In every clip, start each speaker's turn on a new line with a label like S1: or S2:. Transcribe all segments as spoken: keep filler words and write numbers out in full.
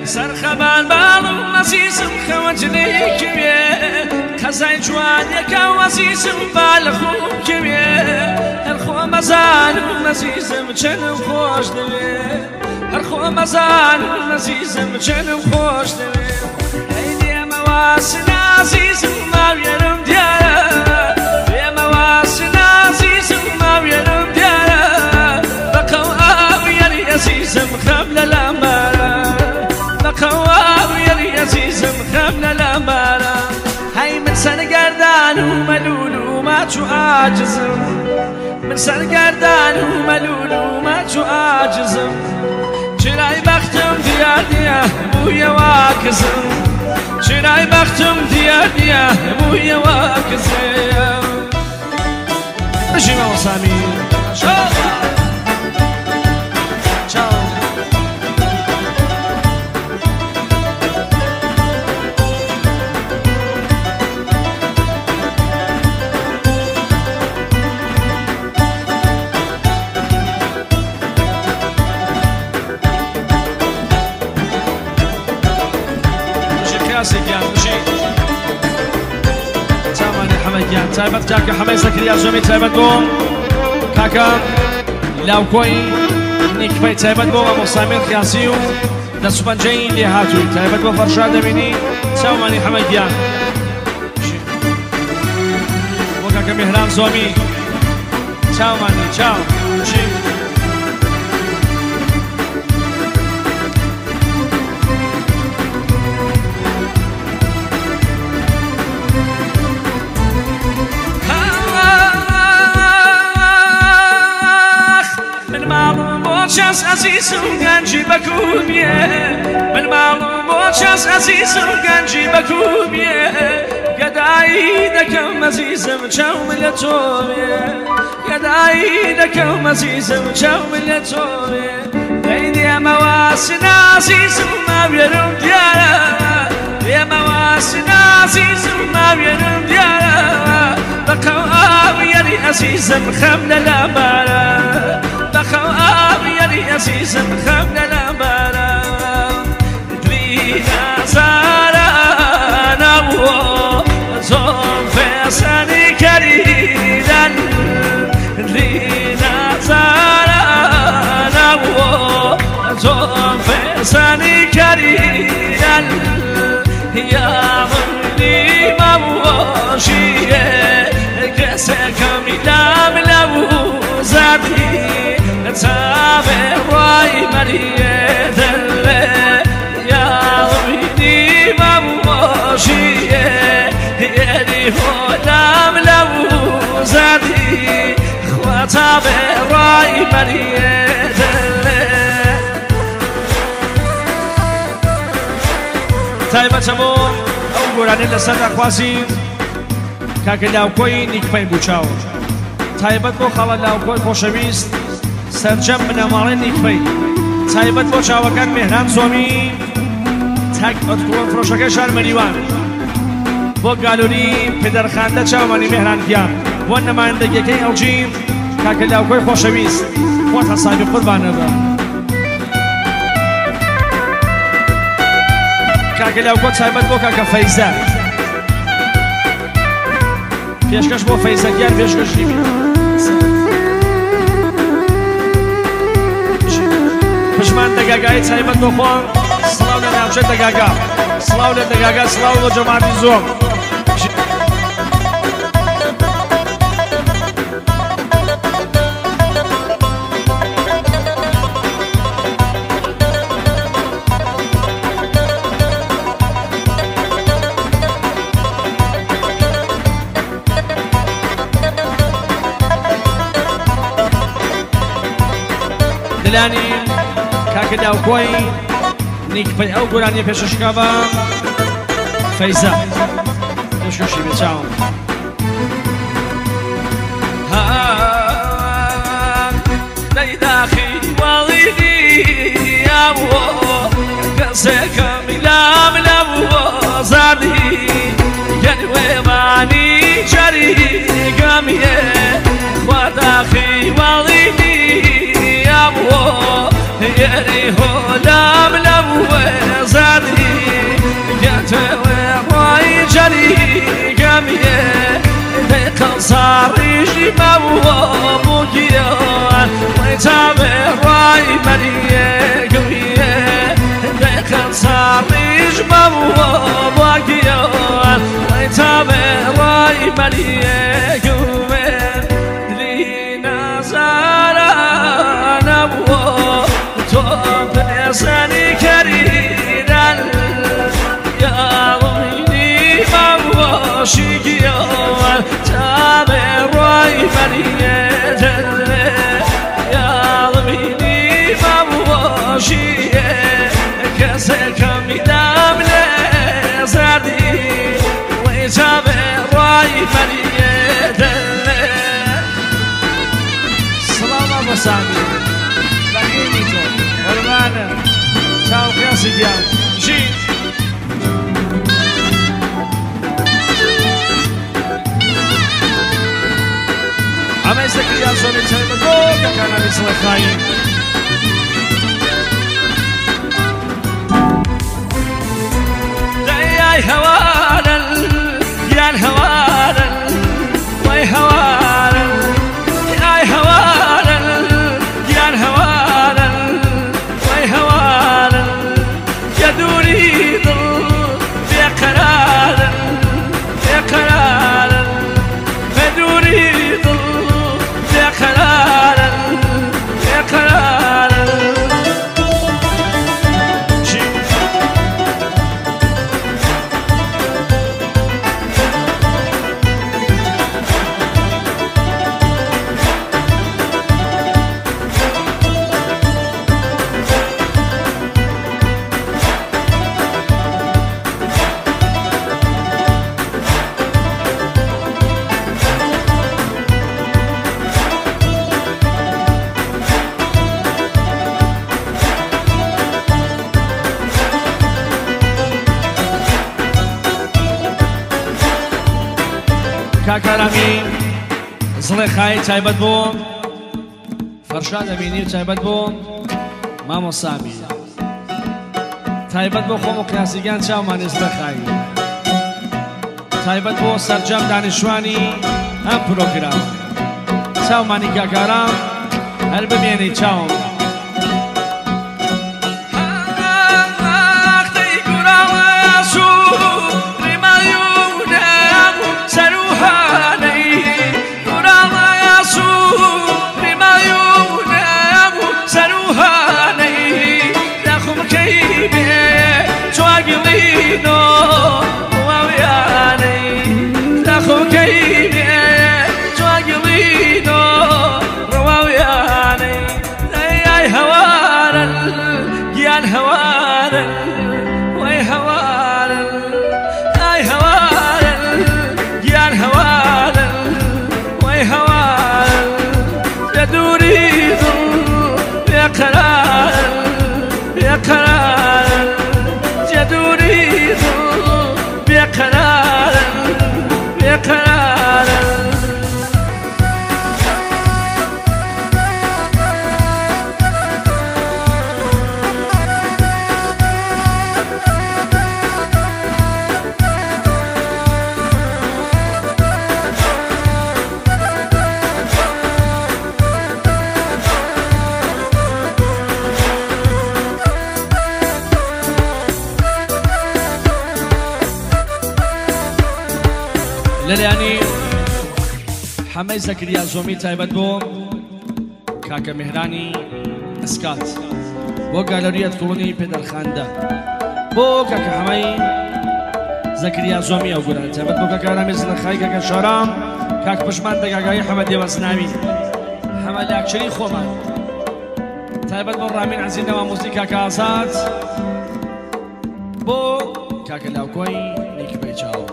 S1: سەرخەبان باڵم مەزیزم خەوەجلێکوێ قەزای جوانیەکە وەزیزم با لە خۆم کەوێ هەرخۆ مەزانم مەزیزم چەنم خۆش دەوێ هەرخۆ مەزانم مەزیزم چەنم خۆش دەوێ ئەی دێمە واسن عەزیزم ماوێرم دیارە دێمە واسن عەزیزم ماوێرم دیارە بەقەو ئاویەری عەزیزم خەم لە لامبارە قواب يا عزيزم خمنا الأمانة هاي من سنة قردان وملول وما تشو عاجزم من سنة قردان وملول وما تشو عاجزم شراي بختم ديار ديار بويا واكزم شراي بختم ديار ديار بويا واكزم ماشي ما وصامي شو تایبەت کاکە حەمەی زەکریا زۆمی تایبەت بۆ کاکە لاوکۆی نیکپەی تایبەت بۆ ئەمە سامێر خیاسی و دەسوپەنجەی لێ هاتووی تایبەت بۆ فەرشاد دەبینی چاومانی حەمەی گیان بۆ کاکە میهران زۆمی چاومانی چاو چی چاس عزیزم گنجی بکوبیه من معلوم با چاس عزیزم گنجی بکوبیه گدایی دکم عزیزم چوم لطوبیه گدایی دکم عزیزم چوم لطوبیه دیدی مواسن عزیزم ما بیرم دیاره دی مواسن عزیزم ما بیرم دیاره بقو آویری عزیزم خم للاماره بقو آویری عزیزم خم للاماره دلینا زارانه و زون فسانی کریدن دلینا زارانه و زون فسانی کریدن یا منی مواشیه کسی کمیلم لبو زدی تابع رای مریه دله یا منی مواشیه یعنی خودم لبو زدی خوا تابع رای مریه دله تایبەتە بۆ ئەو گۆرانەی لەسەر دەخوازین کاکە لاوکۆی نیکپەی بووچاو تایبەت بۆ خاڵە لاوکۆی خۆشەویست سەرجەم بنەماڵی نیکپەی تایبەت بۆ چاوەکان مێهران زۆمی تاک ئەتکووە فرۆشەکەی شار مەریوان بۆ گالوری پێدەرخاندە چاومانی مێهران گیان بۆ نەمایەندەگیەکەی ئەوجیم کاکە لاوکۆی خۆشەویست خۆت هەسابی قوربانە بە کاکە لاوکۆ تایبەت بۆ کاکە فەیزە پێشکەش بۆ فەیزەگیان پێشکەشی پشمان دەگاگای تایبەت بۆ خۆم سڵاو لە ناوچە دەگاگا سڵاو لە دەگاگا سڵاو بۆ جەماعەتی زۆم دلانی کاکە لاوکۆی نیکپەی ئەو گۆرانی پێشەشکا بە فەیزە پێشکەشی بێ چاوم دەیداخی واڵیدی یاوە کەسێکە میلام لەبووە زاردی گەنی وێمانی جەری گەمیێ خواداخی واڵیدی یعنی هولام لبو راي جري قاميه دقل صاريجي موابوكيان ويتابع راي مريه قويه دقل صاريج موابوكيان ويتابع راي مريه قويه درينا زارانا بو توب سني كريران يا ويني ما وشيكيان تابع راي مريه يا ويني ما وشيه كسكم دام لزادي ويتابع راي مريه سلام ابو سامي بقينيتو قربانه تاو قياسي ديال جيت عم يستكري زومي تلمدو كان بيصلي خاين يا هوانا يا هوانا وي هوانا يا هوانا يا هوانا وي هوانا يا دوري ضل يا قرانا يا قرانا بدوري ضل يا قرانا يا قرانا كاكرامي زڵێ خای تایبەت بۆ فەرشاد ئەمینی و تایبەت بۆ مامۆ سامی تایبەت بۆ خۆم و کلاسیگیان چاومانی زڵێ خایی تایبەت بۆ سەرجەم دانیشتوانی ئەم پرۆگرام چاومانی کاکارام هەر بمێنەی چاوم لەلایانی حەمەی زەکریا زۆمی تایبەت بۆ کاکە میهرانی ئەسکات بۆ گالۆریەت کوڵنی پێدەرخاندە بۆ کاکە حەمەی زەکریا زۆمی ئەو گورە تایبەت بۆ کاکەرامی زڵەخای کاکە شارام کاک پشمان دەگاگایی حەمە دێوەزناوی حەمە لاکچەری خۆمان تایبەت بۆ ڕامین عەزیزەوە موزیک کاکە ئازاد بۆ کاکە لاوکۆی نیکبەی چاوە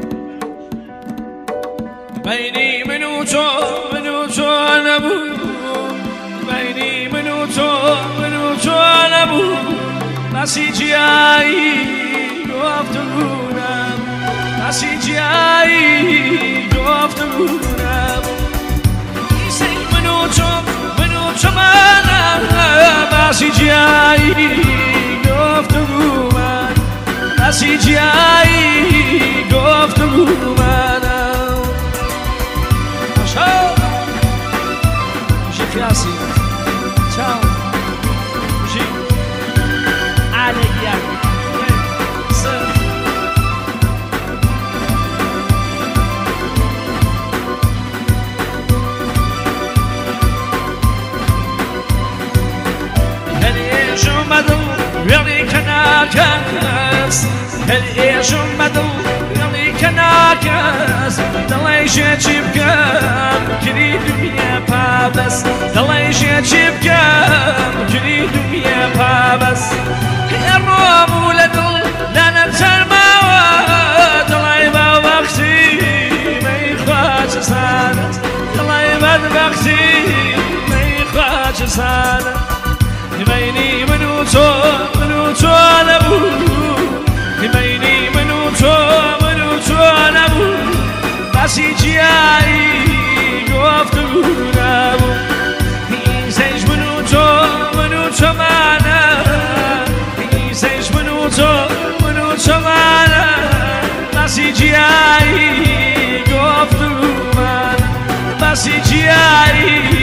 S1: بيني من وتو من وتو نبو بيني من وتو من وتو نبو ناسي جاي يوفتونا ناسي جاي يوفتونا يسي من وتو من وتو مانا ناسي جاي يوفتونا ناسي جاي ناکەس هەر ئێژم بەدڵ دڵی کە ناکەس دڵی ژێکی بکەم گری دومیە پابەس دڵی ژێکی بکەم گری دومیە پابەس هێڕۆم و لە دڵ لەنە چەرماوە دڵی بەوەختی مەیخواچ سانت دڵی بەدبەختی مەیخواچ سانت بینی من و تۆ من و تۆ نەبوو بینی من و تۆ من و تۆ نەبوو باسی جیایی گفتگو نەبوو هیچ من و تۆ من و تۆمانە هیچ من و تۆ من و تۆمانە باسی جیایی گفتگومانە باسی جیایی